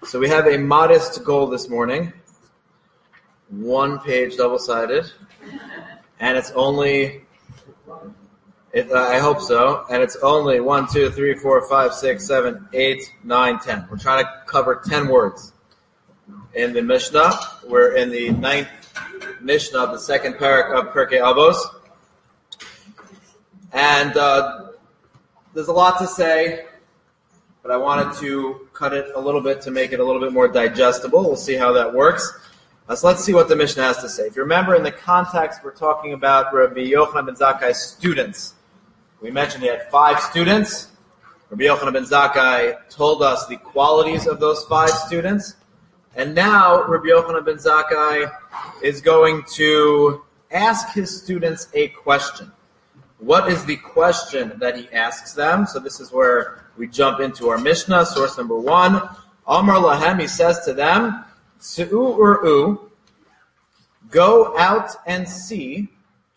So we have a modest goal this morning. 1 page double-sided. And it's only, I hope so, and it's only 1, 2, 3, 4, 5, 6, 7, 8, 9, 10. We're trying to cover 10 words. In the Mishnah, we're in the 9th Mishnah of the second parak of Pirkei Avos. And there's a lot to say, but I wanted to cut it a little bit to make it a little bit more digestible. We'll see how that works. So let's see what the Mishnah has to say. If you remember, in the context, we're talking about Rabbi Yochanan ben Zakkai's students. We mentioned he had 5 students. Rabbi Yochanan ben Zakkai told us the qualities of those 5 students. And now Rabbi Yochanan ben Zakkai is going to ask his students a question. What is the question that he asks them? So this is where we jump into our Mishnah, source number 1. Amar lahem, he says to them, Tzu'u ur'u, go out and see,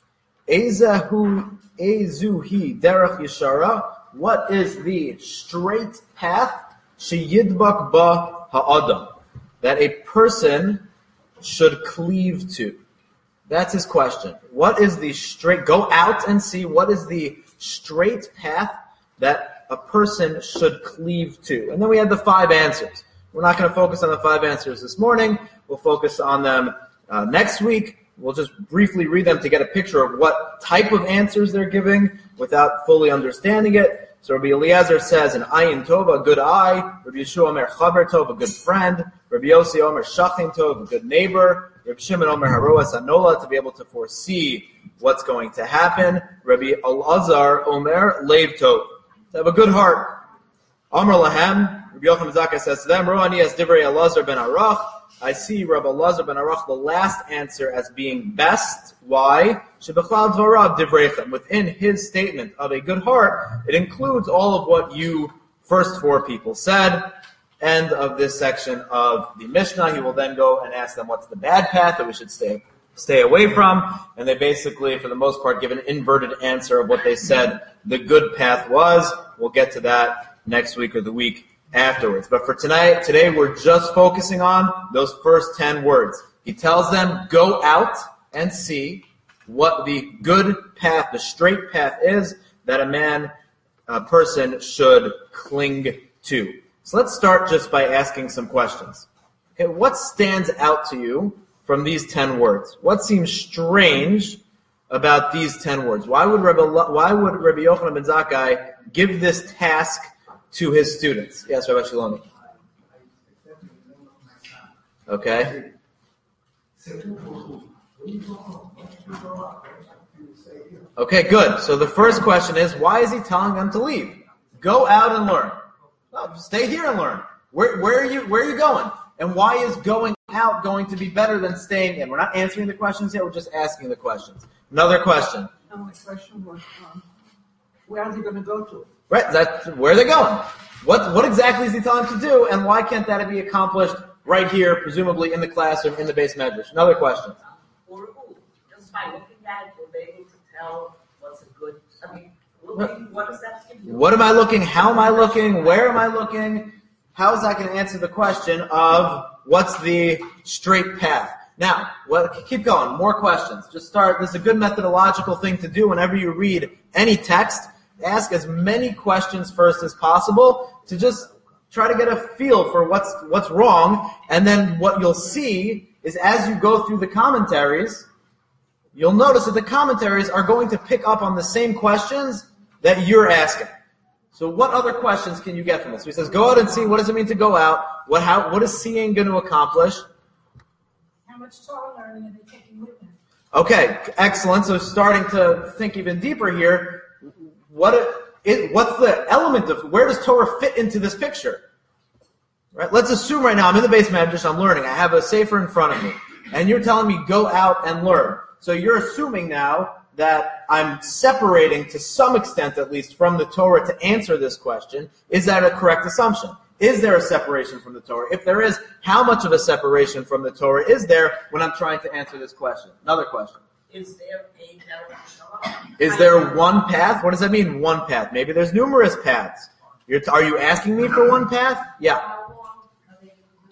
Ezuhi derech yeshara, what is the straight path, sheyidbak ba ha'adam, that a person should cleave to. That's his question. What is the straight, go out and see, what is the straight path that a person should cleave to? And then we had the 5 answers. We're not going to focus on the 5 answers this morning. We'll focus on them next week. We'll just briefly read them to get a picture of what type of answers they're giving without fully understanding it. So Rabbi Eliezer says, an ayin tov, a good eye. Rabbi Yeshua Omer, chaver tov, a good friend. Rabbi Yossi Omer, shachin tov, a good neighbor. Rabbi Shimon Omer, haroas anola, to be able to foresee what's going to happen. Rabbi Elazar Omer, leiv tov, to have a good heart. Amar lahem, Rabbi Yochanan ben Zakkai says to them, Ro'ani as divrei Elazar ben Arach, I see Rabbi Elazar ben Arach, the last answer, as being best. Why? Shebechlal dvarav divreichem. Within his statement of a good heart, it includes all of what you first 4 people said. End of this section of the Mishnah. He will then go and ask them what's the bad path that we should stay away from. And they basically, for the most part, give an inverted answer of what they said the good path was. We'll get to that next week or the week afterwards. But for today we're just focusing on those first 10 words. He tells them, go out and see what the good path, the straight path is that a person should cling to. So let's start just by asking some questions. Okay, what stands out to you from these 10 words? What seems strange about these 10 words? Why would Rabbi Yochanan ben Zakkai give this task to his students? Yes, Rabbi Shlomi. Okay. Okay, good. So the first question is, why is he telling them to leave? Go out and learn. No, stay here and learn. Where are you going? And why is going out going to be better than staying in? We're not answering the questions yet, we're just asking the questions. Another question. My question was, where are they going to go to? Right, that's where they're going. What exactly is he telling them to do, and why can't that be accomplished right here, presumably in the classroom, in the base medrash? Another question. Just by looking at it, you'll be able to tell what's a good, what does that give you? What am I looking? How am I looking? Where am I looking? How is that going to answer the question of what's the straight path? Now, keep going. More questions. Just start. This is a good methodological thing to do whenever you read any text. Ask as many questions first as possible to just try to get a feel for what's wrong. And then what you'll see is as you go through the commentaries, you'll notice that the commentaries are going to pick up on the same questions that you're asking. So what other questions can you get from this? So he says, go out and see. What does it mean to go out? What is seeing going to accomplish? How much Torah learning are they taking with them? Okay, excellent. So starting to think even deeper here, what's the element of, where does Torah fit into this picture? Right? Let's assume right now I'm in the base medrash, I'm learning. I have a sefer in front of me. And you're telling me go out and learn. So you're assuming now that I'm separating to some extent at least from the Torah to answer this question. Is that a correct assumption? Is there a separation from the Torah? If there is, how much of a separation from the Torah is there when I'm trying to answer this question? Another question. Is there a derech shalom? Is there one path? What does that mean, one path? Maybe there's numerous paths. Are you asking me for one path? Yeah. How long are they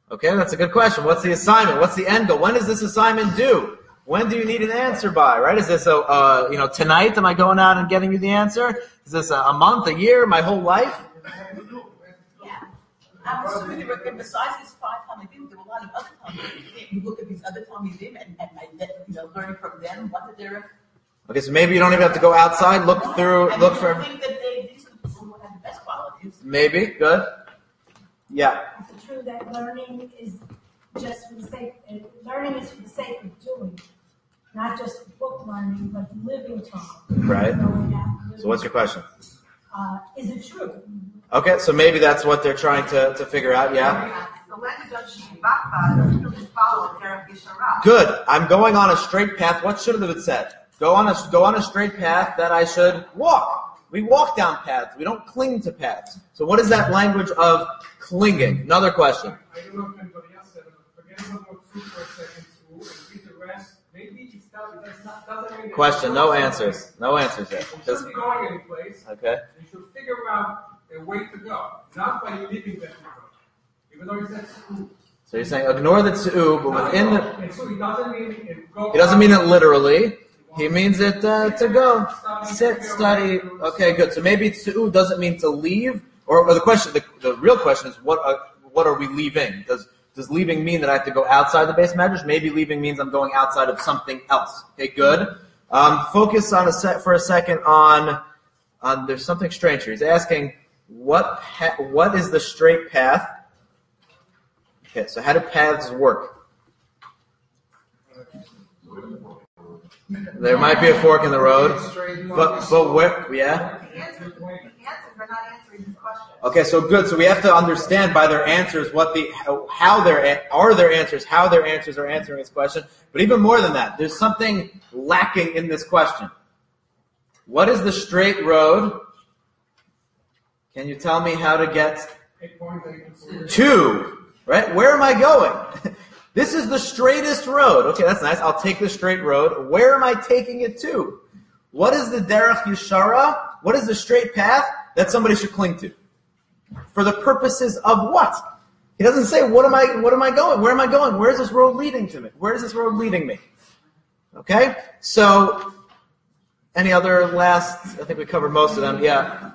Okay, that's a good question. What's the assignment? What's the end goal? When is this assignment due? When do you need an answer by, right? Is this tonight? Am I going out and getting you the answer? Is this a month, a year, my whole life? Yeah. I'm assuming that besides these 5 Talmudim, there were a lot of other Talmudim. You look at these other Talmudim and learning from them what they're. Okay, so maybe you don't even have to go outside, look for. I think that these are the people who have the best qualities. Maybe, good. Yeah. Is it true that learning is just for the sake, learning is for the sake of doing, not just book learning, but living Torah? Right. So what's your question? Is it true? Okay, so maybe that's what they're trying to figure out, yeah? Good. I'm going on a straight path. What should have it said? Go on a straight path that I should walk. We walk down paths. We don't cling to paths. So what is that language of clinging? Another question. I don't know if anybody else said it, but forget about what two for a second to and read the rest. Maybe it's doesn't mean Question, no answers. No answers yet. You shouldn't be going anyplace. Okay. You should figure out a way to go, not by leaving that to go. Even though he said school. So you're saying ignore the tzu, but within the... And so he doesn't mean go. He doesn't mean it literally. He means it to go. Sit, study. Okay, good. So maybe tzu doesn't mean to leave. Or the question, the real question is, what are we leaving? Does leaving mean that I have to go outside the base medrash? Maybe leaving means I'm going outside of something else. Okay, good. Focus for a second on there's something strange here. He's asking, what is the straight path? Okay, so how do paths work? There might be a fork in the road, but where? Yeah. The answers are not answering this question. Okay, so good. So we have to understand by their answers how their answers are answering this question. But even more than that, there's something lacking in this question. What is the straight road? Can you tell me how to get to? Right? Where am I going? This is the straightest road. Okay, that's nice. I'll take the straight road. Where am I taking it to? What is the derech yeshara? What is the straight path that somebody should cling to? For the purposes of what? He doesn't say, what am I going? Where am I going? Where is this road leading to me? Where is this road leading me? Okay? So, any other last, I think we covered most of them. Yeah.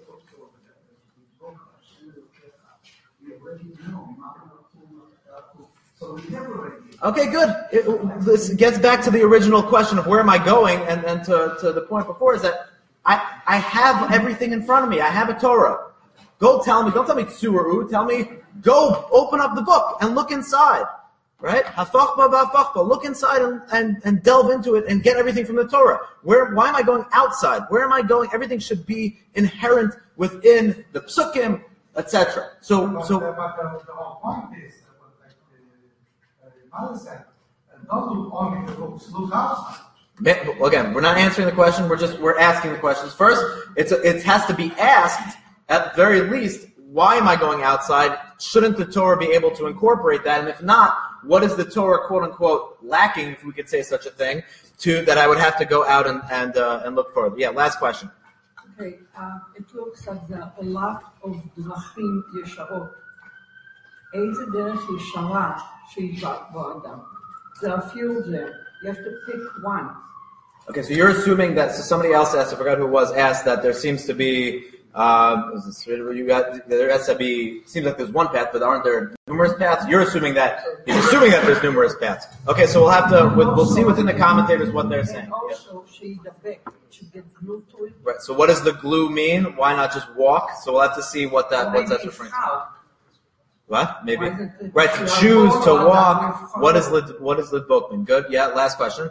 Okay, good. This gets back to the original question of where am I going, and to the point before is that I have everything in front of me. I have a Torah. Don't tell me tsuru. Tell me, go open up the book and look inside. Right? Hafachba ba'afachba. Look inside and delve into it and get everything from the Torah. Why am I going outside? Where am I going? Everything should be inherent within the psukim, etc. So the whole point is, don't look only in the books, look outside. Again, we're not answering the question. We're asking the questions. First, it has to be asked at very least. Why am I going outside? Shouldn't the Torah be able to incorporate that? And if not, what is the Torah, quote unquote, lacking, if we could say such a thing, that I would have to go out and look for? Yeah. Last question. Okay, it looks like there are a lot of drachim yesharot. איזה דרך ישרה שהיא באדם. There are few of them. You have to pick one. Okay, so you're assuming that somebody else asked, I forgot who it was, asked that there seems to be, there has to be, seems like there's one path, but aren't there numerous paths? He's assuming that there's numerous paths. Okay, so we'll see within the commentators what they're saying. Also, she get glued to it. Right, so what does the glue mean? Why not just walk? So we'll have to see what that's referring to. What? Maybe. Right, to choose to walk. What is Lidbok? Good. Yeah, last question.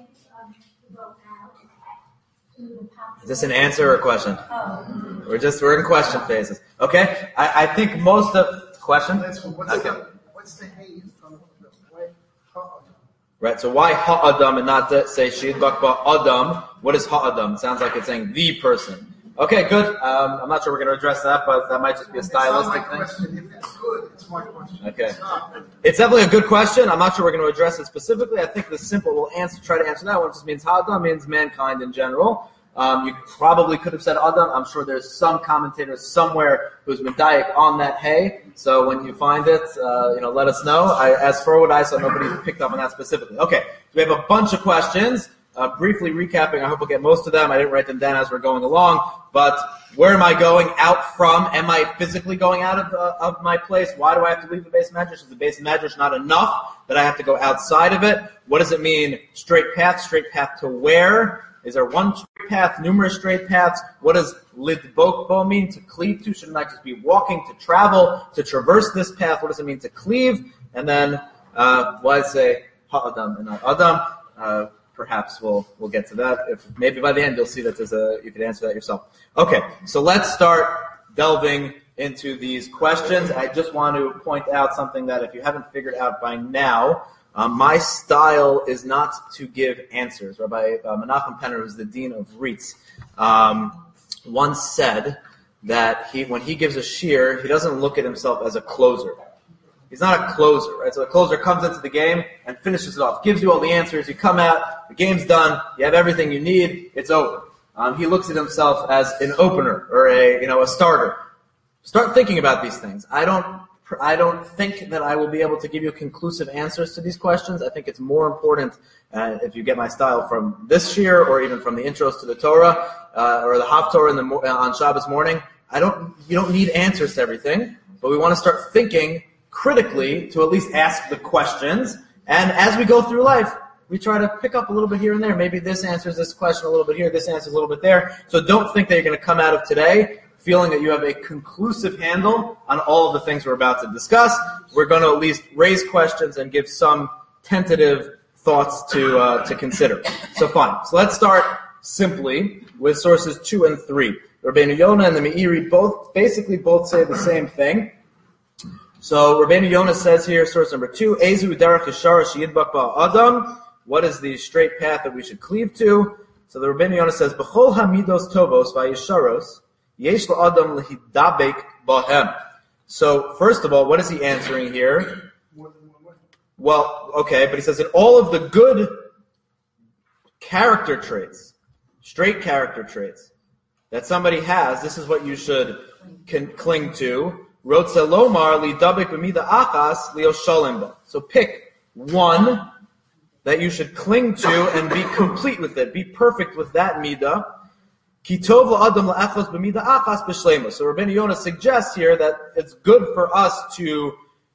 Is this an answer or a question? We're in question phases. Okay? I think most of question? What's the hay from the way? Right, so why ha'adam and not to say shidbak ba'adam? What is ha'adam? It sounds like it's saying the person. Okay, good. I'm not sure we're going to address that, but that might just be a stylistic thing. Question. If it's good, it's my question. Okay. It's definitely a good question. I'm not sure we're going to address it specifically. I think the simple try to answer that one just means Ha'adam means mankind in general. You probably could have said Adam. I'm sure there's some commentator somewhere who's medayik on that hey. So when you find it, let us know. As for what I saw, nobody picked up on that specifically. Okay, so we have a bunch of questions. Briefly recapping, I hope we'll get most of them. I didn't write them down as we're going along, but where am I going out from? Am I physically going out of my place? Why do I have to leave the base medrash? Is the base medrash not enough that I have to go outside of it? What does it mean, straight path? Straight path to where? Is there one straight path, numerous straight paths? What does lidbok mean, to cleave to? Shouldn't I just be walking, to travel, to traverse this path? What does it mean to cleave? And then, why say ha'adam and not adam? Perhaps we'll get to that. If maybe by the end you'll see that you can answer that yourself. Okay, so let's start delving into these questions. I just want to point out something that if you haven't figured out by now, my style is not to give answers. Rabbi Menachem Penner, who's the dean of RIETS, once said that when he gives a shiur, he doesn't look at himself as a closer. He's not a closer, right? So the closer comes into the game and finishes it off, gives you all the answers, you come out, the game's done, you have everything you need, it's over. He looks at himself as an opener or a starter. Start thinking about these things. I don't think that I will be able to give you conclusive answers to these questions. I think it's more important if you get my style from this shiur or even from the intros to the Torah or the Haftorah on Shabbos morning. You don't need answers to everything, but we want to start thinking critically to at least ask the questions. And as we go through life, we try to pick up a little bit here and there. Maybe this answers this question a little bit here, this answers a little bit there. So don't think that you're going to come out of today feeling that you have a conclusive handle on all of the things we're about to discuss. We're going to at least raise questions and give some tentative thoughts to consider. So fine. So let's start simply with sources 2 and 3. Rabbeinu Yonah and the Meiri both say the same thing. So Rabbeinu Yonah says here, source number 2, Ezu derech yeshara sheyidbak ba'adam. What is the straight path that we should cleave to? So the Rabbeinu Yonah says, B'chol hamidos tovos va'yesharos yesh la'adam lehidabek b'hem. So first of all, what is he answering here? Well, okay, but he says in all of the good character traits, straight character traits that somebody has, this is what you should cling to. So pick one that you should cling to and be complete with it, be perfect with that midah. So Rabbeinu Yonah suggests here that it's good for us to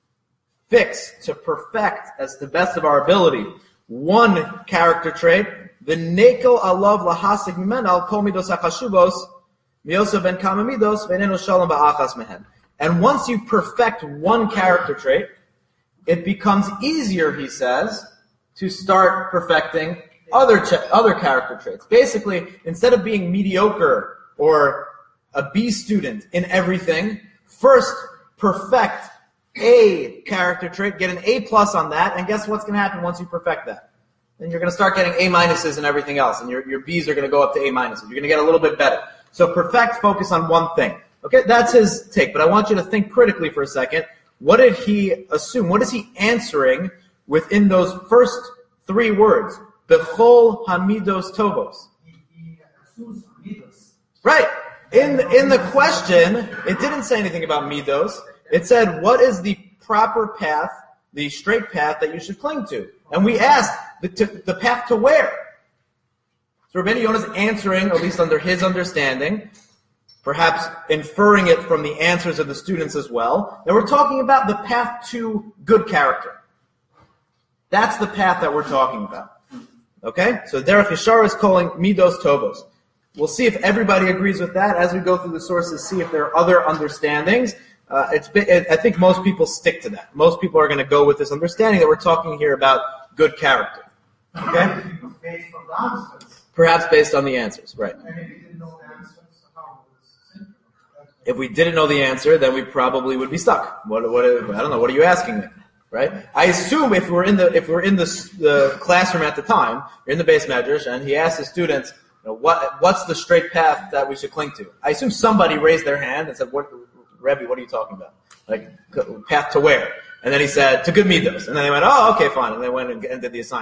perfect as the best of our ability, one character trait, the nekel alav lahasik mimen al kol midos achashubos miyosav ben kama midos v'enenu shalom ba'achas mehen. And once you perfect one character trait, it becomes easier, he says, to start perfecting other character traits. Basically, instead of being mediocre or a B student in everything, first perfect a character trait, get an A+ on that, and guess what's going to happen once you perfect that? Then you're going to start getting A- and everything else, and your B's are going to go up to A-. You're going to get a little bit better. So perfect, focus on one thing. Okay, that's his take, but I want you to think critically for a second. What did he assume? What is he answering within those first 3 words? Bechol hamidos tovos. He assumes midos. Right. In the question, it didn't say anything about midos. It said, what is the proper path, the straight path that you should cling to? And we asked, the path to where? So Rabbeinu Yonah is answering, at least under his understanding, perhaps inferring it from the answers of the students as well, that we're talking about the path to good character. That's the path that we're talking about. Okay? So Derech Yeshara is calling Midos Tovos. We'll see if everybody agrees with that as we go through the sources, see if there are other understandings. I think most people stick to that. Most people are going to go with this understanding that we're talking here about good character. Okay? Based on the answers. Perhaps based on the answers, right. And if we didn't know the answers, how was it? If we didn't know the answer, then we probably would be stuck. I don't know. What are you asking me? Right? I assume if we're in the classroom at the time, you're in the base medrash, and he asks the students, what's the straight path that we should cling to? I assume somebody raised their hand and said, Rebbe, what are you talking about? Like, path to where? And then he said, to good midos. And then they went, oh, okay, fine. And they went and did the assignment.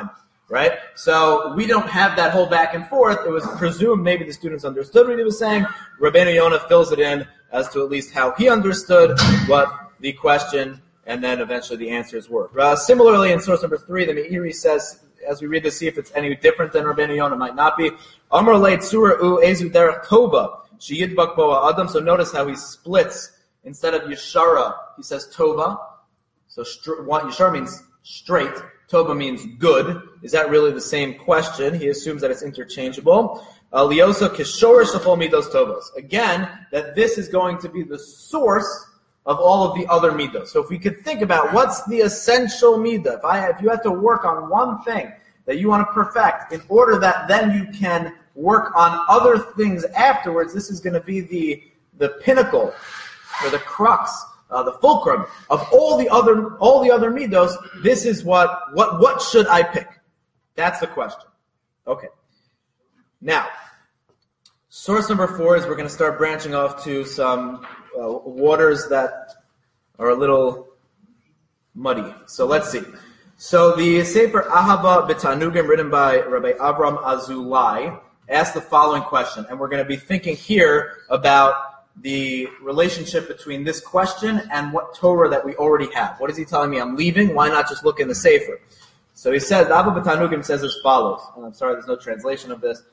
right? So we don't have that whole back and forth. It was presumed maybe the students understood what he was saying. Rabbeinu Yonah fills it in as to at least how he understood what the question and then eventually the answers were. Similarly, in source number 3, the Meiri says, as we read this, see if it's any different than Rabbeinu Yonah, it might not be. Amar leit surah u ezu derech tova sheyidbak bo adam. So notice how he splits. Instead of yeshara, he says tova. So yeshara means straight. Tova means good. Is that really the same question? He assumes that it's interchangeable. Liosa kishorish lechol midos tovos. Again, that this is going to be the source of all of the other midos. So if we could think about what's the essential midah, if you had to work on one thing that you want to perfect in order that then you can work on other things afterwards, this is going to be the pinnacle or the crux, the fulcrum of all the other midos. This is what should I pick? That's the question. Okay. Now, source number 4 is we're going to start branching off to some waters that are a little muddy. So let's see. So the Sefer Ahava B'Tanugim, written by Rabbi Avram Azulai, asked the following question, and we're going to be thinking here about the relationship between this question and what Torah that we already have. What is he telling me? I'm leaving. Why not just look in the Sefer? So he says, Ahava B'Tanugim says as follows. And I'm sorry, there's no translation of this,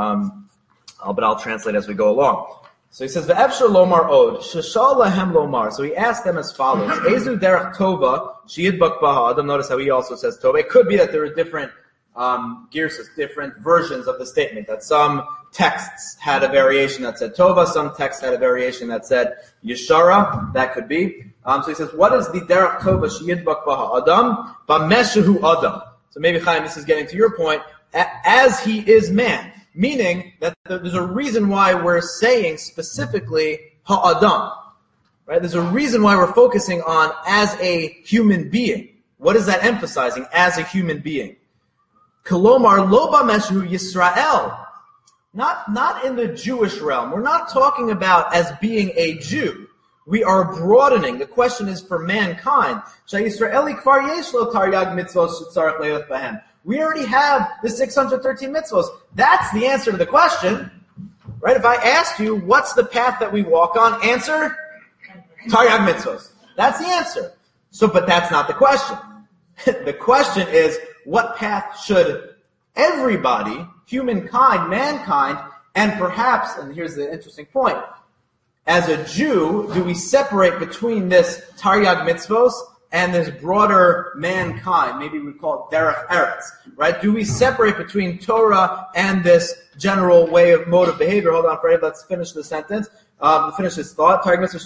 but I'll translate as we go along. So he says, Ve'efshar lomar od, sheshal lahem lomar. So he asked them as follows. Ezu derech tova, sheyidbak baha adam. Notice how he also says tova. It could be that there are different girsas, different versions of the statement, that some texts had a variation that said tova, some texts had a variation that said yeshara. That could be. So he says, what is the derech tova, sheyidbak baha adam? Bameshehu adam. So maybe, Chaim, this is getting to your point. As he is man. Meaning that there's a reason why we're saying specifically ha'adam, right? There's a reason why we're focusing on as a human being. What is that emphasizing? As a human being. Kolomar lo b'meshu Yisrael. Not in the Jewish realm. We're not talking about as being a Jew. We are broadening. The question is for mankind. Sha'Yisraeli kvar yesh lo taryag mitzvos shetzarech leilach bahem. We already have the 613 mitzvos. That's the answer to the question, right? If I asked you, what's the path that we walk on? Answer, Taryag mitzvos. That's the answer. So, but that's not the question. The question is, what path should everybody, humankind, mankind, and perhaps, and here's the interesting point, as a Jew, do we separate between this Taryag mitzvos and this broader mankind? Maybe we call it derech eretz, right? Do we separate between Torah and this general mode of behavior? Hold on, Fred, let's finish the sentence. Finish this thought.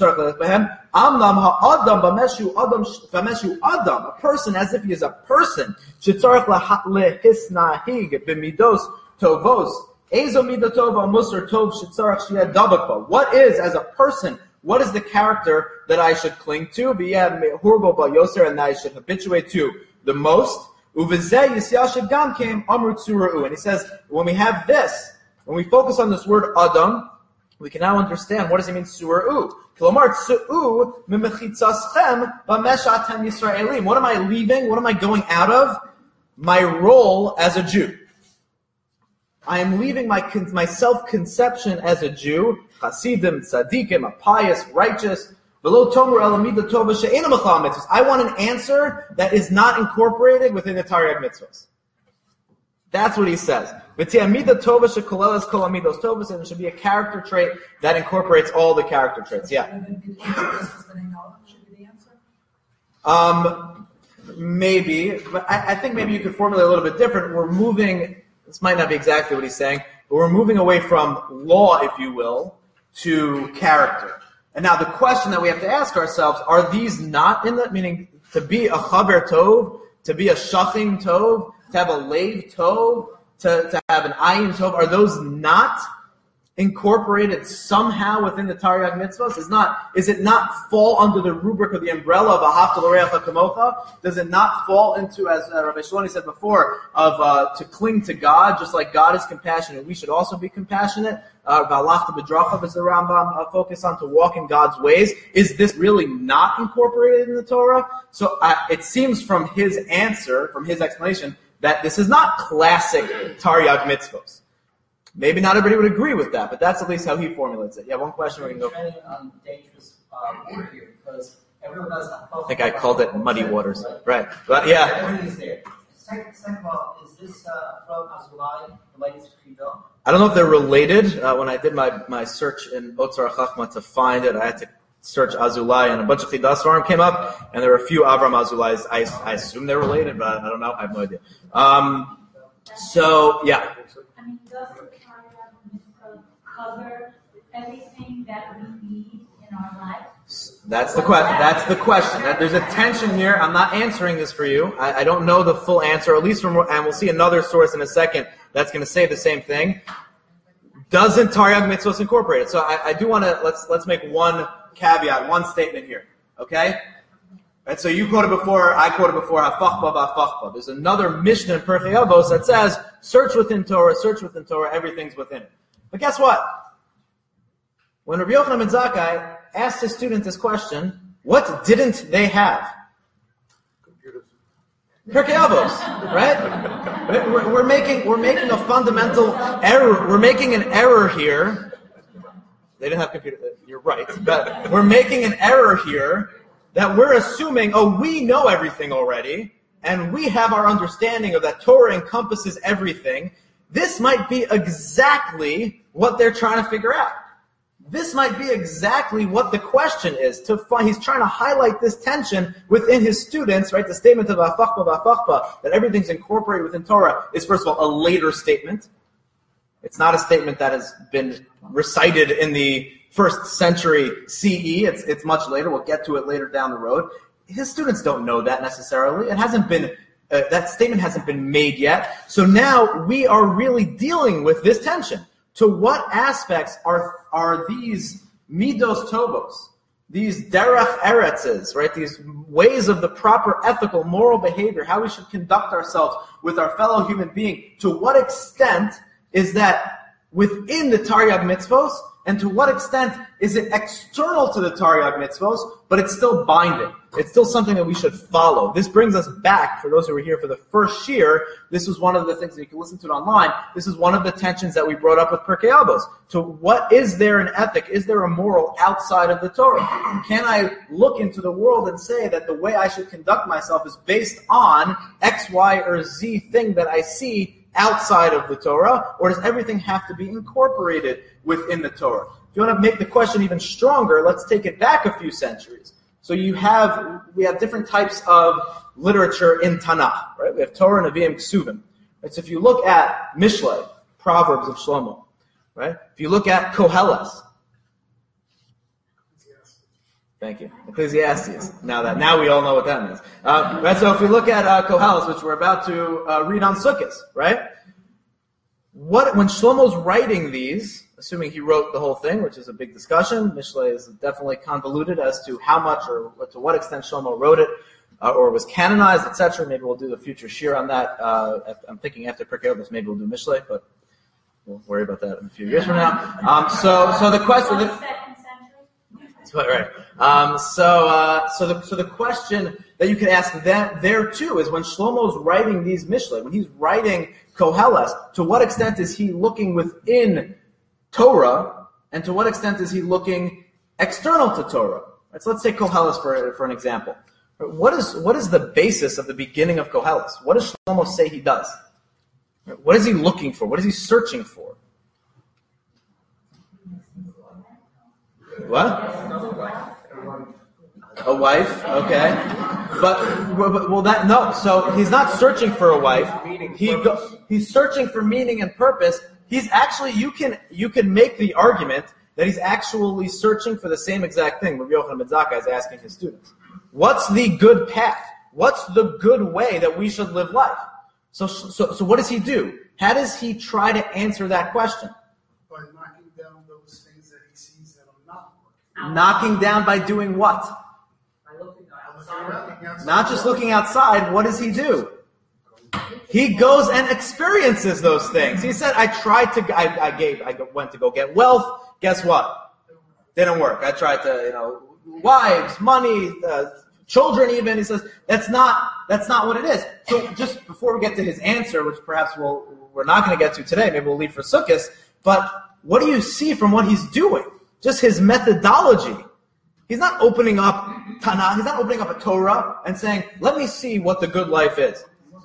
A person, as if he is a person, what is, as a person, what is the character that I should cling to? And that I should habituate to the most. And he says, when we have this, when we focus on this word Adam, we can now understand what does it mean sura'u. What am I leaving? What am I going out of? My role as a Jew. I am leaving my self-conception as a Jew, Hasidim, Tzadikim, a pious, righteous. I want an answer that is not incorporated within the Taryag mitzvahs. That's what he says. And it should be a character trait that incorporates all the character traits. Yeah. Maybe, but I think maybe you could formulate a little bit different. We're moving. This might not be exactly what he's saying, but we're moving away from law, if you will, to character. And now the question that we have to ask ourselves, are these not in that, meaning to be a chaver tov, to be a shachim tov, to have a leiv tov, to have an ayin tov, are those not incorporated somehow within the Taryag mitzvahs? Is it not fall under the rubric or the umbrella of ahavta l'reacha kamocha? Does it not fall into, as Rabbi Shaloni said before, of to cling to God, just like God is compassionate, we should also be compassionate? V'alachta b'drachav is the Rambam focus on, to walk in God's ways. Is this really not incorporated in the Torah? So it seems from his answer, from his explanation, that this is not classic Taryag mitzvos. Maybe not everybody would agree with that, but that's at least how he formulates it. Yeah, one question we're going to go. Treading on dangerous water here because everyone does. I think I called it muddy waters, right? But yeah. Everything is there. Second of all, is this from Azulai related to Chido? I don't know if they're related. When I did my search in Otzar Chachma to find it, I had to search Azulai, and a bunch of Chidas Svarim came up, and there were a few Avram Azulais. I assume they're related, but I don't know. I have no idea. So, yeah. I mean, does the Taryag mitzvah cover everything that we need in our life? That's the question. There's a tension here. I'm not answering this for you. I don't know the full answer, at least and we'll see another source in a second that's going to say the same thing. Doesn't Taryag mitzvos incorporate it? So I do want to, let's make one caveat, one statement here. Okay? And so you quoted before, I quoted before, hafachba v'hafachba. There's another Mishnah in Pirkei Avos that says, search within Torah, everything's within it. But guess what? When Rabbi Yochanan ben Zakkai asked his student this question, what didn't they have? Computers. Pirkei Avos, right? We're making a fundamental error. We're making an error here. They didn't have computers. You're right, but we're making an error here that we're assuming, we know everything already, and we have our understanding of that Torah encompasses everything. This might be exactly what they're trying to figure out. This might be exactly what the question is. He's trying to highlight this tension within his students, right? The statement of v'afachba, that everything's incorporated within Torah, is first of all a later statement. It's not a statement that has been recited in the 1st century CE. It's much later. We'll get to it later down the road. His students don't know that necessarily. It hasn't been that statement hasn't been made yet. So now we are really dealing with this tension. To what aspects are these midos tovos, these derech eretzes, right? These ways of the proper ethical, moral behavior, how we should conduct ourselves with our fellow human being. To what extent is that within the Taryag mitzvos, and to what extent is it external to the Taryag mitzvos, but it's still binding? It's still something that we should follow. This brings us back, for those who were here for the first year, this was one of the things that you can listen to it online. This is one of the tensions that we brought up with Pirkei Avos. To what is there an ethic? Is there a moral outside of the Torah? Can I look into the world and say that the way I should conduct myself is based on X, Y, or Z thing that I see outside of the Torah, or does everything have to be incorporated within the Torah? If you want to make the question even stronger, let's take it back a few centuries. So we have different types of literature in Tanakh, right? We have Torah, Nevi'im, Ksuvim. Right? So if you look at Mishlei, Proverbs of Shlomo, right? If you look at Koheles, thank you, Ecclesiastes. Now we all know what that means. Right? So if we look at Koheles, which we're about to read on Sukkot, right? When Shlomo's writing these, assuming he wrote the whole thing, which is a big discussion, Mishlei is definitely convoluted as to how much or to what extent Shlomo wrote it, or was canonized, etc. Maybe we'll do the future shir on that. I'm thinking after Pirkei Avos, maybe we'll do Mishlei, but we'll worry about that in a few years from now. So the question. Right. So the question that you could ask there too is when Shlomo's writing these Mishlei, when he's writing Koheles, to what extent is he looking within Torah, and to what extent is he looking external to Torah? Right, so let's take Koheles for an example. What is the basis of the beginning of Koheles? What does Shlomo say he does? What is he looking for? What is he searching for? What? A wife, okay. So he's not searching for a wife. He's searching for meaning and purpose. He's actually, you can make the argument that he's actually searching for the same exact thing Rabbi Yochanan ben Zakkai is asking his students. What's the good path? What's the good way that we should live life? So what does he do? How does he try to answer that question? By knocking down those things that he sees that are not working. Knocking down by doing what? By looking outside. Not just looking outside, what does he do? He goes and experiences those things. He said, I went to go get wealth. Guess what? Didn't work. I tried to, wives, money, children even. He says, that's not That's not what it is. So just before we get to his answer, which perhaps we're not going to get to today, maybe we'll leave for Sukkot, but what do you see from what he's doing? Just his methodology. He's not opening up Tanakh, he's not opening up a Torah and saying, let me see what the good life is.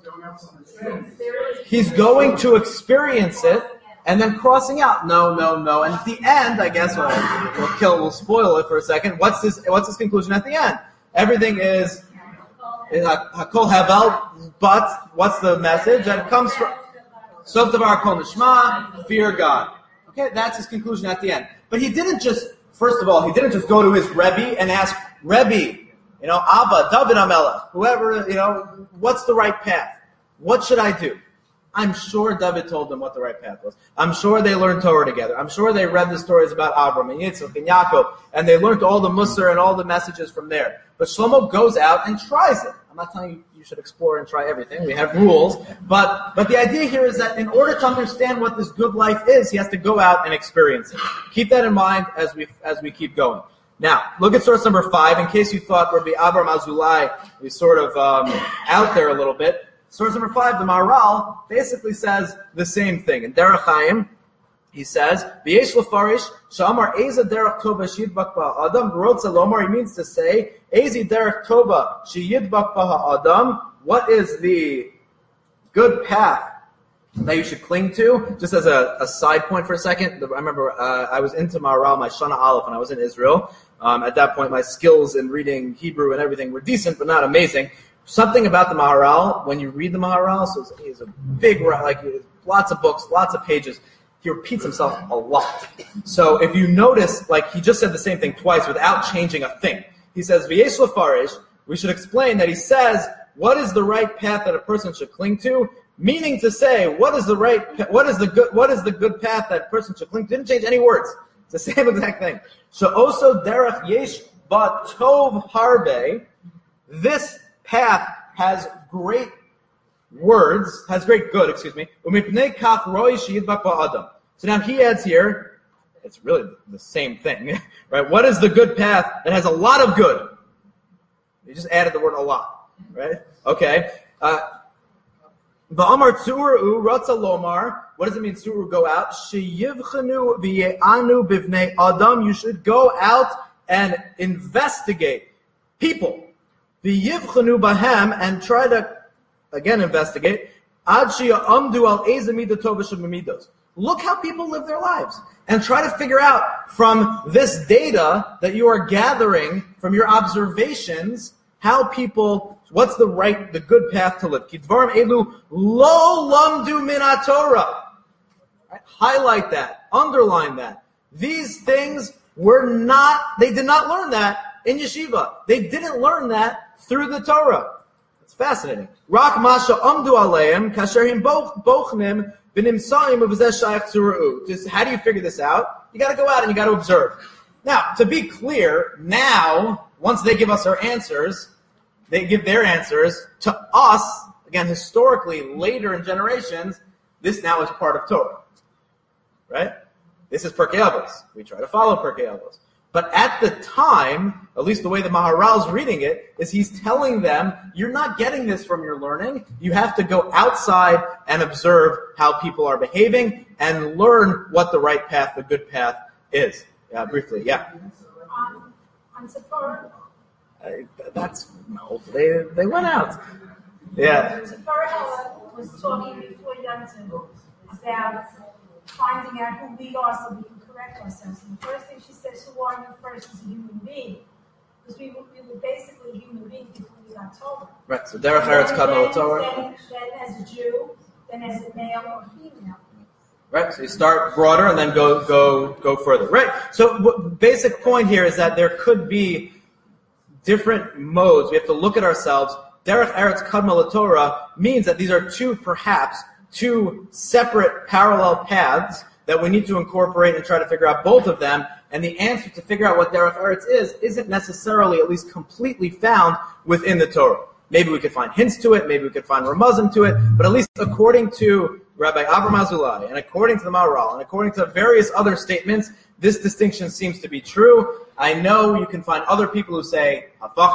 He's going to experience it and then crossing out, no. And at the end, I guess we'll spoil it for a second. What's his conclusion at the end? Everything is Hakol Havel, but what's the message? And it comes from Sof Davar Kol Nishma, fear God. Okay, that's his conclusion at the end. But he didn't just go to his Rebbe and ask, Rebbe, Abba, David HaMelech, whoever, what's the right path? What should I do? I'm sure David told them what the right path was. I'm sure they learned Torah together. I'm sure they read the stories about Avram and Yitzchak and Yaakov, and they learned all the Musar and all the messages from there. But Shlomo goes out and tries it. I'm not telling you should explore and try everything. We have rules. But the idea here is that in order to understand what this good life is, he has to go out and experience it. Keep that in mind as we keep going. Now, look at source number 5. In case you thought Rabbi Avram Azulai was sort of out there a little bit. Source number 5, the Maharal, basically says the same thing. In Derech Chaim, he says, V'yesh lefarish, sha'amar eza derech tova sheyidbak ba'adam, rotza lomar, he means to say, ezi derech tova sheyidbak ba'adam, what is the good path that you should cling to? Just as a side point for a second, I remember I was into Maharal, my Shana Aleph, when I was in Israel. At that point, my skills in reading Hebrew and everything were decent, but not amazing. Something about the Maharal, when you read the Maharal, so he's a big, lots of books, lots of pages, he repeats himself a lot. So if you notice, he just said the same thing twice without changing a thing. He says, V'yesh lefarish, we should explain that he says, what is the right path that a person should cling to? Meaning to say, what is the good path that a person should cling to? Didn't change any words. It's the same exact thing. So also derech yesh ba tov harbe, this path has great words, has great good, So now he adds here, it's really the same thing, right? What is the good path that has a lot of good? He just added the word a lot, right? Okay. V'amar tzuru ratza lomar. What does it mean, tzuru, go out? Sheyivchanu v'ye'anu bivnei adam. You should go out and investigate people. V'yivchanu bahem, and try to, again, investigate. Ad she'amdu al eza midah tova sheb'midos. Look how people live their lives. And try to figure out from this data that you are gathering, from your observations, how people, what's the good path to live. Kidvarim elu lo lamdu min haTorah. Highlight that. Underline that. These things they did not learn that in yeshiva. They didn't learn that through the Torah. It's fascinating. Rak masha amdu aleim kasherim bochnim v'nimsaim uv'zeh shayach tzura'u. Just how do you figure this out? You got to go out and you got to observe. Now, to be clear, once they give us our answers, they give their answers to us. Again, historically, later in generations, this now is part of Torah, right? This is Pirkei Avos. We try to follow Pirkei Avos. But at the time, at least the way the Maharal's reading it, is he's telling them, you're not getting this from your learning. You have to go outside and observe how people are behaving and learn what the right path, the good path is. Yeah, briefly, yeah. On Sephora? They went out. Yeah. Sephora was talking before Yontif about finding out who we are so we can correct ourselves. And the first thing she says, who are you first as a human being? Because we were basically human beings before we got Torah. Right, so Derech Eretz Kadmon Torah. Then as a Jew, then as a male or female. Right, so you start broader and then go further. Right, so basic point here is that there could be different modes. We have to look at ourselves. Derech Eretz Kadmon Torah means that these are two separate parallel paths that we need to incorporate and try to figure out both of them. And the answer to figure out what Derech Eretz isn't necessarily, at least completely found within the Torah. Maybe we could find hints to it, maybe we could find ramazim to it, but at least according to Rabbi Avram Azulai, and according to the Maharal, and according to various other statements, This distinction seems to be true. I know you can find other people who say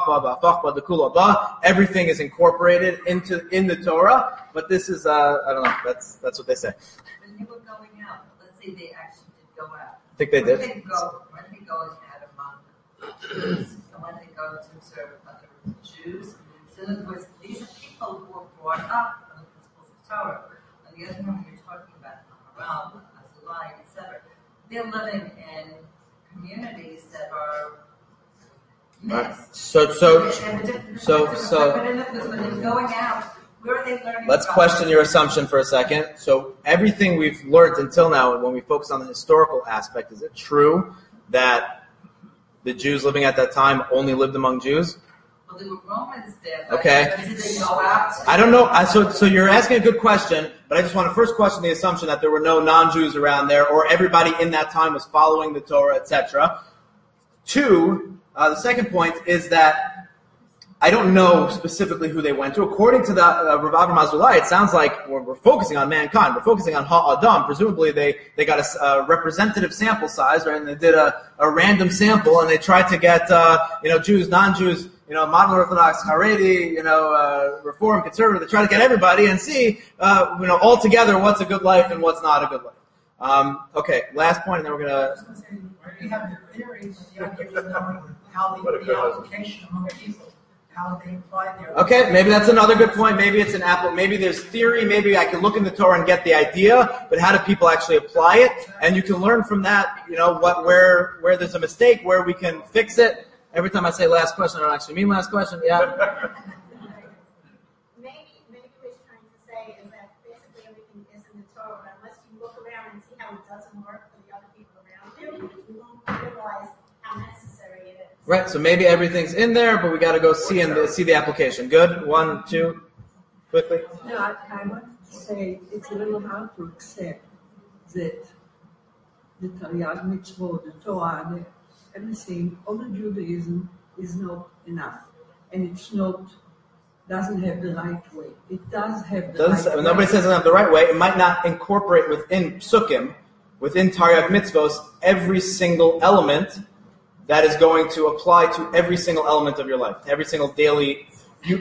everything is incorporated in the Torah, but this is I don't know. That's what they say. When they were going out, let's say they actually did go out. I think they did. When they go and out among Jews, and when they go to serve other Jews. So in other words, these are people who were brought up on the principles of Torah. On the other hand, when you're talking about Maharal, Azulai, etc., they're living in communities that are mixed. So But in other words, when they're going out, where are they learning let's from? question your assumption for a second. So everything we've learned until now, when we focus on the historical aspect, is it true that the Jews living at that time only lived among Jews? Well, there were Romans there. But Okay. did they go out? I don't know. So you're asking a good question, but I just want to first question the assumption that there were no non-Jews around there, or everybody in that time was following the Torah, etc. Two, the second point is that I don't know specifically who they went to. According to the Rav Avram Azulai, it sounds like we're focusing on mankind. We're focusing on Ha'adam. Presumably they got a representative sample size, right? And they did a random sample, and they tried to get Jews, non-Jews, modern Orthodox, Haredi, Reform, Conservative. They try to get everybody and see, all together what's a good life and what's not a good life. Okay, last point, and then we're gonna. We have the theories, the idea of knowing how the application among people, how they apply their. Okay, maybe that's another good point. Maybe it's an apple. Maybe there's theory. Maybe I can look in the Torah and get the idea. But how do people actually apply it? And you can learn from that. Where there's a mistake, where we can fix it. Every time I say last question, I don't actually mean last question. Yeah. Maybe what he's trying to say is that basically everything is in the Torah, but unless you look around and see how it doesn't work for the other people around you, you won't realize how necessary it is. Right. So maybe everything's in there, but we got to go see the application. Good. 1, 2, quickly. No, I want to say it's a little hard to accept that the Taryag Mitzvot, the Torah, everything, all the Judaism is not enough, and doesn't have the right way. It does have the right way. Nobody says it doesn't have the right way. It might not incorporate within Psukim, within Taryag Mitzvos, every single element that is going to apply to every single element of your life, every single daily.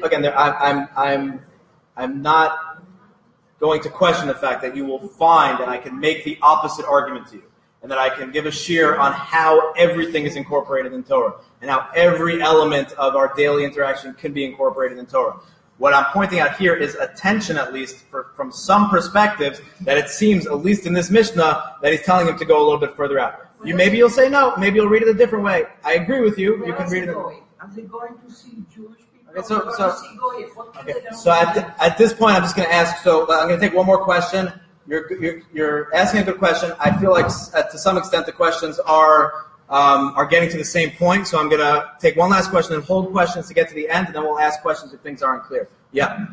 I'm not going to question the fact that you will find, and I can make the opposite argument to you, and that I can give a shear on how everything is incorporated in Torah, and how every element of our daily interaction can be incorporated in Torah. What I'm pointing out here is a tension, at least, from some perspectives, that it seems, at least in this Mishnah, that he's telling him to go a little bit further out. Maybe you'll say no, maybe you'll read it a different way. I agree with you. You can read it. Are they going to see Jewish people? Okay, so So at this point, I'm just going to ask. So I'm going to take one more question. You're asking a good question. I feel like to some extent the questions are getting to the same point. So I'm going to take one last question and hold questions to get to the end, and then we'll ask questions if things aren't clear. Yeah.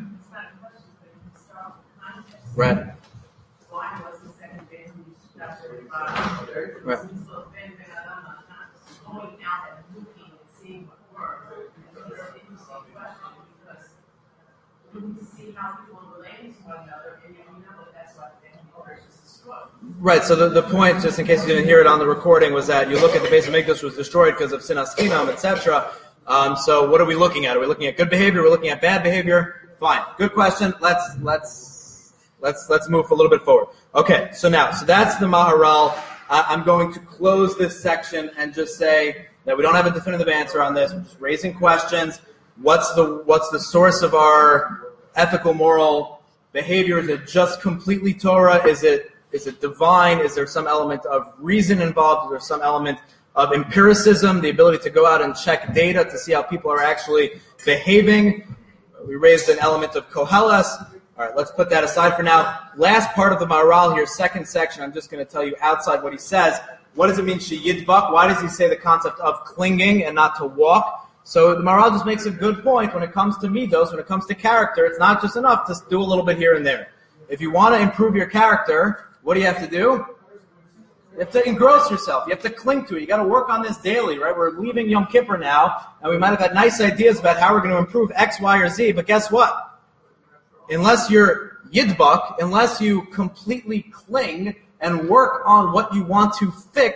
Right. Why was the second phase in Right. So Ben going out and looking and seeing what works. It's an interesting question because we need to see how people relate to one another, and we know that that's what the order is destroyed. Right, so the point, just in case you didn't hear it on the recording, was that you look at the base of Mikdash was destroyed because of Sinas Chinam, etc. So what are we looking at? Are we looking at good behavior? We're looking at bad behavior? Fine, good question. Let's move a little bit forward. Okay, so that's the Maharal. I'm going to close this section and just say that we don't have a definitive answer on this. We're just raising questions. What's the source of our ethical, moral behavior? Is it just completely Torah? Is it divine? Is there some element of reason involved? Is there some element of empiricism, the ability to go out and check data to see how people are actually behaving? We raised an element of Koheles. All right, let's put that aside for now. Last part of the Maharal here, second section, I'm just going to tell you outside what he says. What does it mean, sheyidbak? Why does he say the concept of clinging and not to walk? So the Maharal just makes a good point when it comes to midos, when it comes to character. It's not just enough to do a little bit here and there. If you want to improve your character, what do you have to do? You have to engross yourself. You have to cling to it. You got to work on this daily, right? We're leaving Yom Kippur now, and we might have had nice ideas about how we're going to improve X, Y, or Z, but guess what? Unless you're yidbak, unless you completely cling and work on what you want to fix,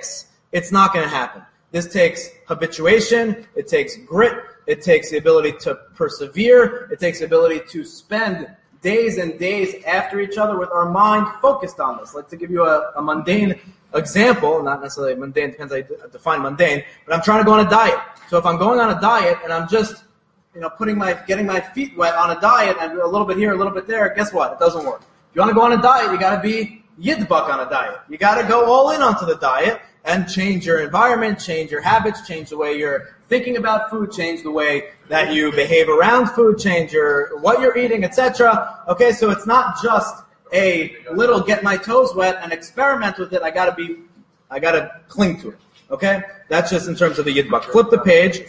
it's not going to happen. This takes habituation, it takes grit, it takes the ability to persevere, it takes the ability to spend days and days after each other with our mind focused on this. Like, to give you a mundane example, not necessarily mundane, depends how you define mundane, but I'm trying to go on a diet. So if I'm going on a diet and I'm just, getting my feet wet on a diet and a little bit here, a little bit there, guess what? It doesn't work. If you want to go on a diet, you got to be yidbuk on a diet. You got to go all in onto the diet and change your environment, change your habits, change the way you're thinking about food, change the way that you behave around food, change what you're eating, etc. Okay, so it's not just a little get my toes wet and experiment with it. I gotta cling to it. Okay, that's just in terms of the yidbuk. Flip the page.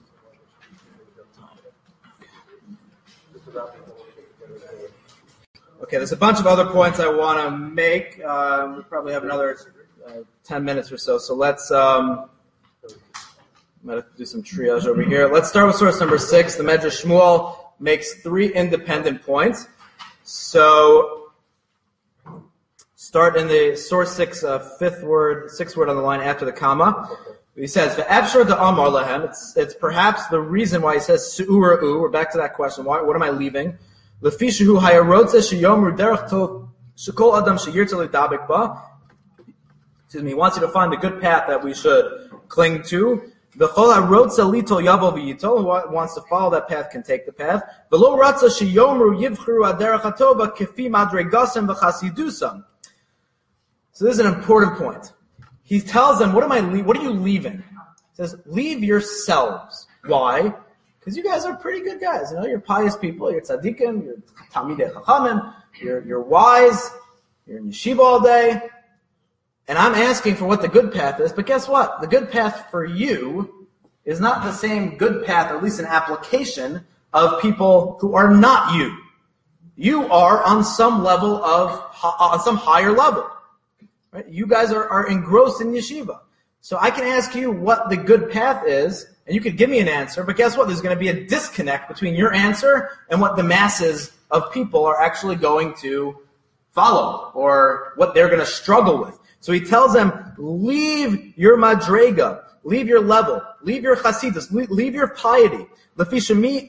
Okay, there's a bunch of other points I want to make. We probably have another 10 minutes or so. So let's might have to do some triage over here. Let's start with source number 6. The Medrash Shmuel makes 3 independent points. So start in the source 6, sixth word on the line after the comma. He says, "Ve'efshar da'amar lahem." It's perhaps the reason why he says su'ura'u. We're back to that question. What am I leaving? Lefishahu hayarotze sheyomru derech tov shekol adam sheyirtze ledabek ba. Excuse me. He wants you to find the good path that we should cling to. V'chol harotze litol yavo v'yitol. Who wants to follow that path can take the path. V'lo ratza sheyomru yivchru aderech hatova kefi madregasem v'chasidusam. So this is an important point. He tells them, what are you leaving? He says, leave yourselves. Why? Because you guys are pretty good guys. You're pious people. You're tzaddikim. You're talmidei chachamim. You're wise. You're in yeshiva all day. And I'm asking for what the good path is. But guess what? The good path for you is not the same good path, or at least an application, of people who are not you. You are on some level on some higher level. Right? You guys are engrossed in yeshiva. So I can ask you what the good path is, and you could give me an answer, but guess what? There's going to be a disconnect between your answer and what the masses of people are actually going to follow, or what they're going to struggle with. So he tells them, leave your madrega, leave your level, leave your chasidus, leave your piety. Who's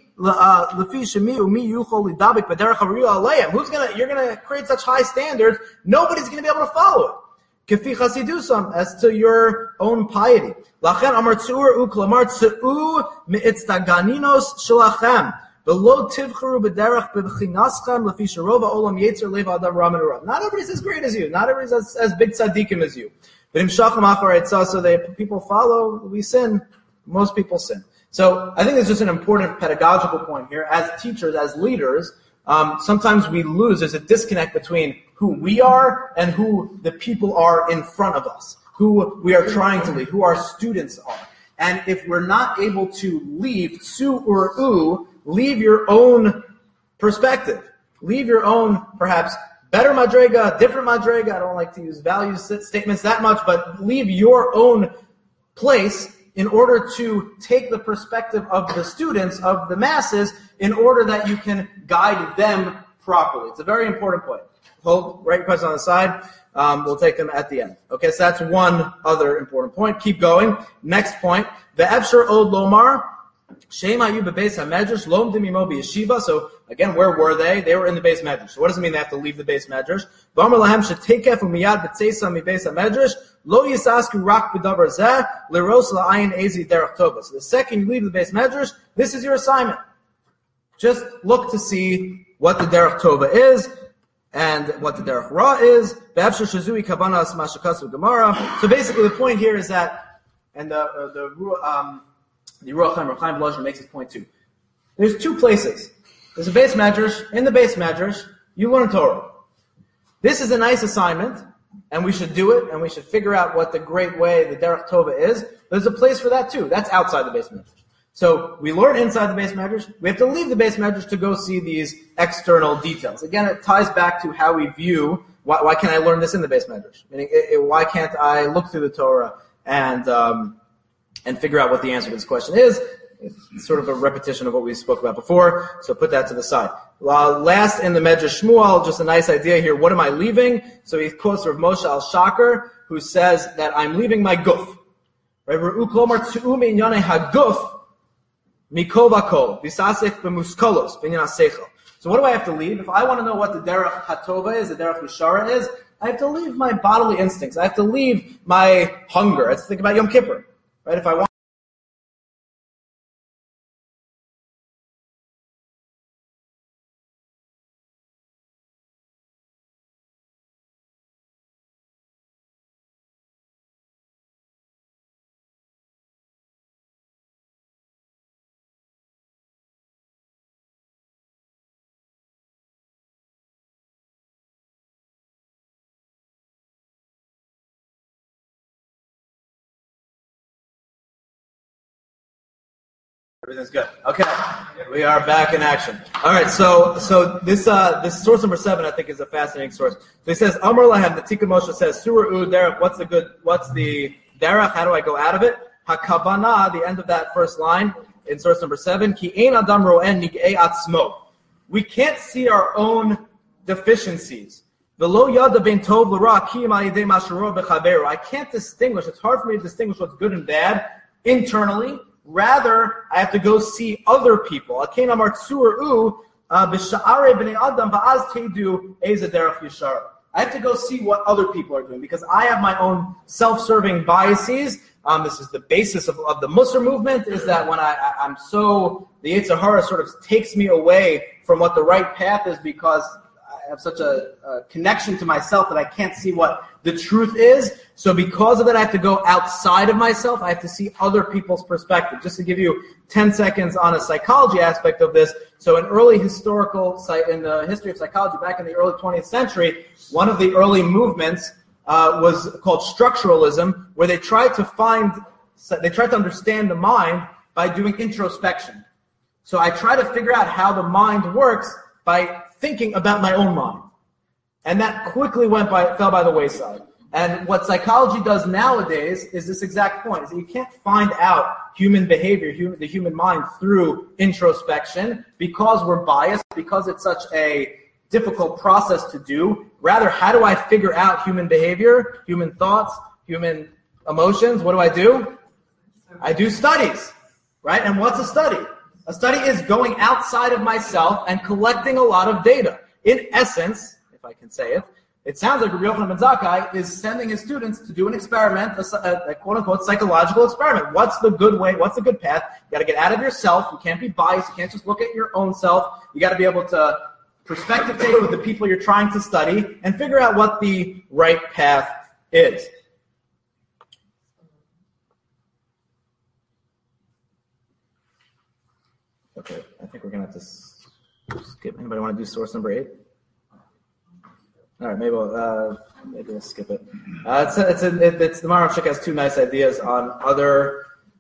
you're gonna create such high standards, nobody's going to be able to follow it. Kefi chasidusam, as to your own piety. Lachen amar tzu'ur uklamar tzu'u mi'itztaganinos shalachem. V'lo tivcharu b'derech b'b'chinaschem lefi sharova olam yetzer lev adam ramen urav. Not everybody's as great as you. Not everybody's as big tzaddikim as you. But im shachem achar etzah, so people follow, we sin. Most people sin. So I think it's just an important pedagogical point here. As teachers, as leaders, sometimes we lose. There's a disconnect between who we are and who the people are in front of us, who we are trying to lead, who our students are. And if we're not able to leave su or u, leave your own perspective, leave your own perhaps better madrega, different madrega. I don't like to use value statements that much, but leave your own place in order to take the perspective of the students, of the masses, in order that you can guide them properly. It's a very important point. Hold, write your question on the side. We'll take them at the end. Okay, so that's one other important point. Keep going. Next point. Ve'efshar od lomar, she'em hayu bebeis hamedrash, lo omdim imo b'yeshiva. So again, where were they? They were in the beis medrash. So what does it mean they have to leave the beis medrash? V'amar lahem shetekef u'miyad b'tzeisa mibeis hamedrash, lo yisasku rak b'davar zeh, liros la'ayin ezi derech tova. So the second you leave the beis medrash, this is your assignment. Just look to see what the derech tova is, and what the derech ra is. So basically the point here is that, and the Ruach Chaim Volozhin makes this point too. There's 2 places. There's a beis medrash. In the beis medrash, you learn Torah. This is a nice assignment, and we should do it, and we should figure out what the great way, the derech tova is. There's a place for that too. That's outside the beis medrash. So we learn inside the beis medrash. We have to leave the beis medrash to go see these external details. Again, it ties back to how we view why can't I learn this in the beis medrash? Meaning, why can't I look through the Torah and figure out what the answer to this question is? It's sort of a repetition of what we spoke about before. So put that to the side. Last in the Medrash Shmuel, just a nice idea here. What am I leaving? So he quotes Rav Moshe al-Shaker, who says that I'm leaving my guf. Right? Re'u klomar tzu'u mi'inyanei haguf mikol v'kol v'sasech b'muskolos b'inyan ha'seichel. So what do I have to leave? If I want to know what the derech hatova is, the derech yishara is, I have to leave my bodily instincts. I have to leave my hunger. Let's think about Yom Kippur. Right? If I want everything's good. Okay, we are back in action. All right, so this source number 7 I think is a fascinating source. So he says, Amar Lahem, the Tikka Moshe says, Surah derech. What's the derech? How do I go out of it? Hakavana, the end of that first line in source number 7. Ki ein adam ro'en nig'ei atzmo. We can't see our own deficiencies. V'lo yada ben tov l'ra ki ma yidei masharo b'chaberu. I can't distinguish. It's hard for me to distinguish what's good and bad internally. Rather, I have to go see other people. I have to go see what other people are doing because I have my own self-serving biases. This is the basis of the Musar movement, is that when I'm so, the Yetzer Hara sort of takes me away from what the right path is because I have such a connection to myself that I can't see what the truth is. So because of that, I have to go outside of myself. I have to see other people's perspective. Just to give you 10 seconds on a psychology aspect of this. So in the history of psychology, back in the early 20th century, one of the early movements was called structuralism, where they tried to understand the mind by doing introspection. So I try to figure out how the mind works by thinking about my own mind. And that quickly fell by the wayside. And what psychology does nowadays is this exact point, is that you can't find out human behavior, the human mind, through introspection because we're biased, because it's such a difficult process to do. Rather, how do I figure out human behavior, human thoughts, human emotions? What do? I do studies, right? And what's a study? A study is going outside of myself and collecting a lot of data. In essence, if I can say it, it sounds like Rabbi Yochanan ben Zakkai is sending his students to do an experiment, a quote-unquote psychological experiment. What's the good way? What's the good path? You got to get out of yourself. You can't be biased. You can't just look at your own self. You got to be able to perspective take with the people you're trying to study and figure out what the right path is. Okay, I think we're going to have to skip. Anybody want to do source number 8? All right, maybe we'll skip it. It's the Maharam Shik has 2 nice ideas on other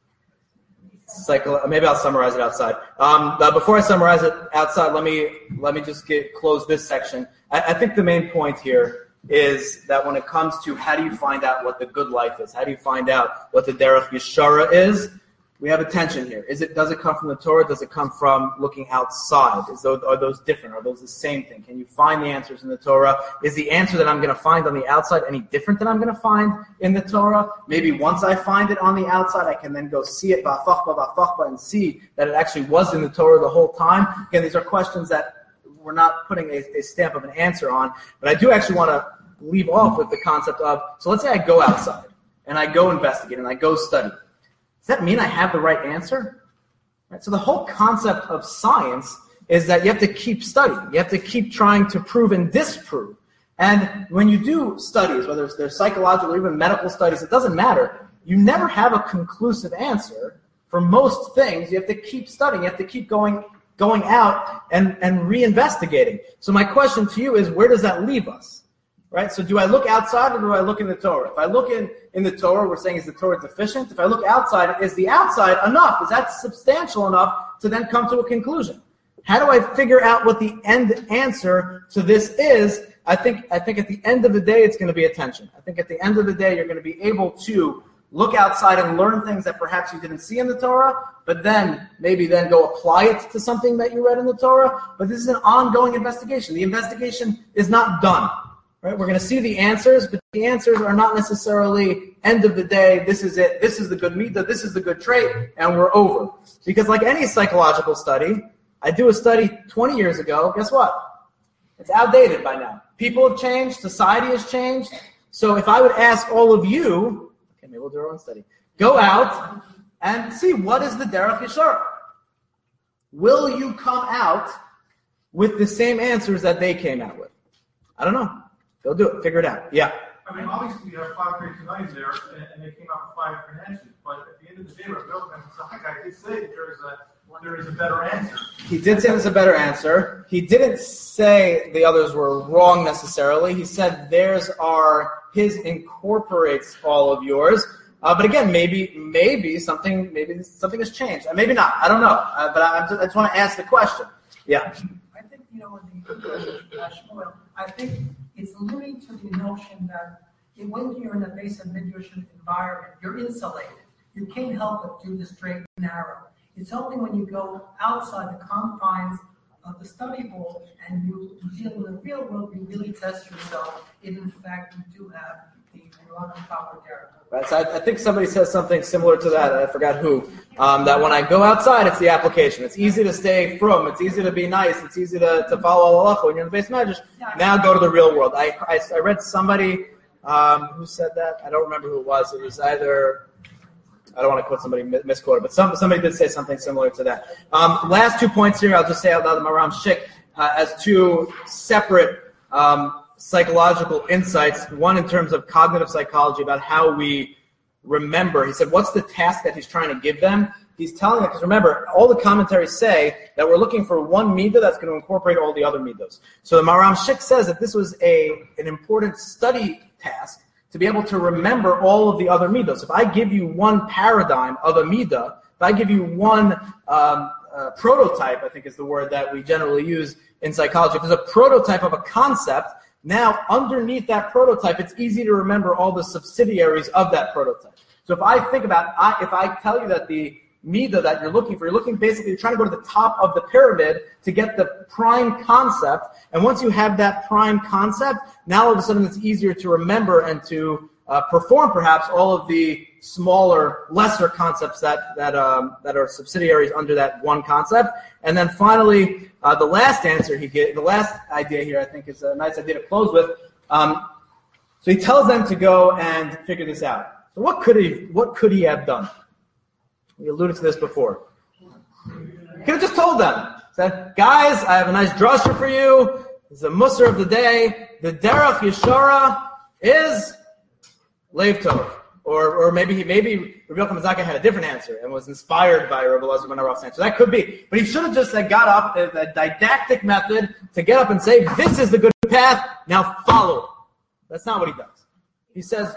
maybe I'll summarize it outside. But before I summarize it outside, let me just close this section. I think the main point here is that when it comes to how do you find out what the good life is, how do you find out what the Derech Yeshara is, we have a tension here. Does it come from the Torah? Does it come from looking outside? Are those different? Are those the same thing? Can you find the answers in the Torah? Is the answer that I'm going to find on the outside any different than I'm going to find in the Torah? Maybe once I find it on the outside, I can then go see it, and see that it actually was in the Torah the whole time. Again, these are questions that we're not putting a stamp of an answer on, but I do actually want to leave off with the concept of, so let's say I go outside, and I go investigate, and I go study. Does that mean I have the right answer? Right? So the whole concept of science is that you have to keep studying. You have to keep trying to prove and disprove. And when you do studies, whether they're psychological or even medical studies, it doesn't matter. You never have a conclusive answer for most things. You have to keep studying. You have to keep going out and reinvestigating. So my question to you is, where does that leave us? Right? So do I look outside or do I look in the Torah? If I look in the Torah, we're saying, is the Torah deficient? If I look outside, is the outside enough? Is that substantial enough to then come to a conclusion? How do I figure out what the end answer to this is? I think at the end of the day, it's going to be attention. I think at the end of the day, you're going to be able to look outside and learn things that perhaps you didn't see in the Torah, but then maybe then go apply it to something that you read in the Torah. But this is an ongoing investigation. The investigation is not done. Right? We're going to see the answers, but the answers are not necessarily end of the day. This is it. This is the good midah. This is the good trait, and we're over. Because like any psychological study, I do a study 20 years ago. Guess what? It's outdated by now. People have changed. Society has changed. So if I would ask all of you, okay, maybe we'll do our own study. Go out and see what is the Derech Yeshara. Will you come out with the same answers that they came out with? I don't know. Go do it. Figure it out. Yeah. I mean, obviously you have 5 great tonight there, and they came out with 5 different answers. But at the end of the day, Rabbi Yochanan did say that there is a better answer. He did say there's a better answer. He didn't say the others were wrong necessarily. He said his incorporates all of yours. But again, maybe something has changed. Maybe not. I don't know. But I just want to ask the question. Yeah. I think, I think it's alluding to the notion that when you're in a base of midrash environment, you're insulated. You can't help but do the straight and narrow. It's only when you go outside the confines of the study hall and you deal in the real world, you really test yourself. In fact, you do have the proper derech. Right. So I think somebody says something similar to that. I forgot who. That when I go outside, it's the application. It's easy to stay from. It's easy to be nice. It's easy to follow halacha when you're in the base medrash. Now go to the real world. I read somebody who said that. I don't remember who it was. It was either, I don't want to quote somebody misquoted, but somebody did say something similar to that. Last 2 points here. I'll just say out loud the Maram Shik as 2 separate psychological insights. One in terms of cognitive psychology about how we remember. He said, what's the task that he's trying to give them? He's telling them, because remember, all the commentaries say that we're looking for one midah that's going to incorporate all the other midos. So the Maram Shik says that this was an important study task to be able to remember all of the other midos. If I give you one paradigm of a midah, if I give you one prototype, I think is the word that we generally use in psychology, if there's a prototype of a concept, now underneath that prototype, it's easy to remember all the subsidiaries of that prototype. So if I think about, if I tell you that the midah that you're looking for, you're trying to go to the top of the pyramid to get the prime concept. And once you have that prime concept, now all of a sudden it's easier to remember and to perform perhaps all of the smaller, lesser concepts that are subsidiaries under that one concept. And then finally, the last answer he gave, the last idea here I think is a nice idea to close with. So he tells them to go and figure this out. So what could he have done? We alluded to this before. He could have just told them, said, guys, I have a nice drasha for you. It's a musar of the day. The Derech Yeshara is Lev Tov. Or maybe Rabbi Yochanan Zaka had a different answer and was inspired by Rabbi Elazar ben Araf's answer. That could be. But he should have just got up, a didactic method to get up and say, this is the good path, now follow it. That's not what he does. He says,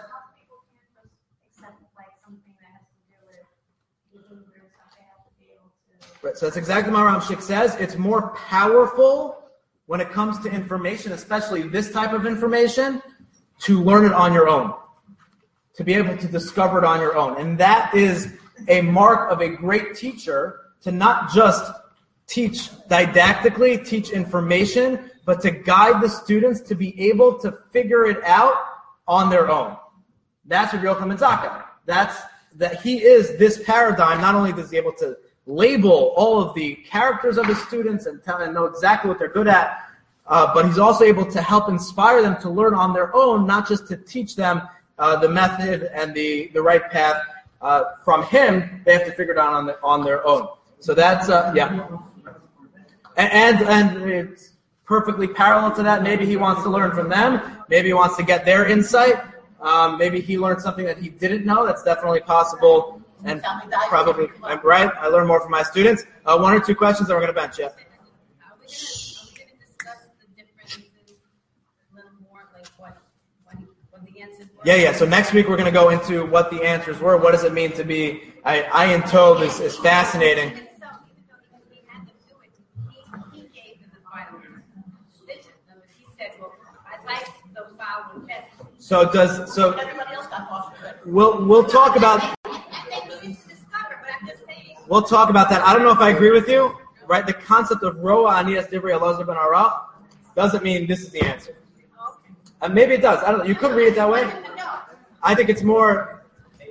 right, so that's exactly what Maram Shik says. It's more powerful when it comes to information, especially this type of information, to learn it on your own, to be able to discover it on your own. And that is a mark of a great teacher, to not just teach didactically, teach information, but to guide the students to be able to figure it out on their own. That's Rabbi Yochanan Zaka. That he is this paradigm. Not only does he able to label all of the characters of his students and know exactly what they're good at, but he's also able to help inspire them to learn on their own, not just to teach them the method and the right path from him. They have to figure it out on their own. So that's yeah, and it's perfectly parallel to that. Maybe he wants to learn from them. Maybe he wants to get their insight. Maybe he learned something that he didn't know. That's definitely possible. And probably, I'm right. I learn more from my students. 1 or 2 questions, and we're going to bench. Yeah. Are we going to discuss the differences a little more, like what the answers were? Yeah. So next week we're going to go into what the answers were. What does it mean to be Ayin Tov is fascinating. Even though he had to do it, he gave them the final decision. He said, "Well, I like those following tests." So Everybody else got off of it. we'll talk about. We'll talk about that. I don't know if I agree with you. Right? The concept of Roa Anias Divrei Elazar ben Araf doesn't mean this is the answer. Maybe it does. I don't know. You could read it that way. I think it's more.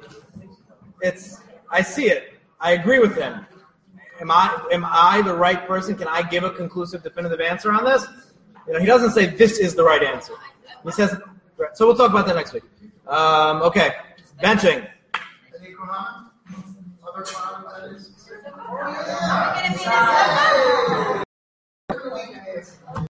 I see it. I agree with him. Am I the right person? Can I give a conclusive, definitive answer on this? He doesn't say this is the right answer. He says. So we'll talk about that next week. Okay, benching. Any comment? Other comments? Are we gonna be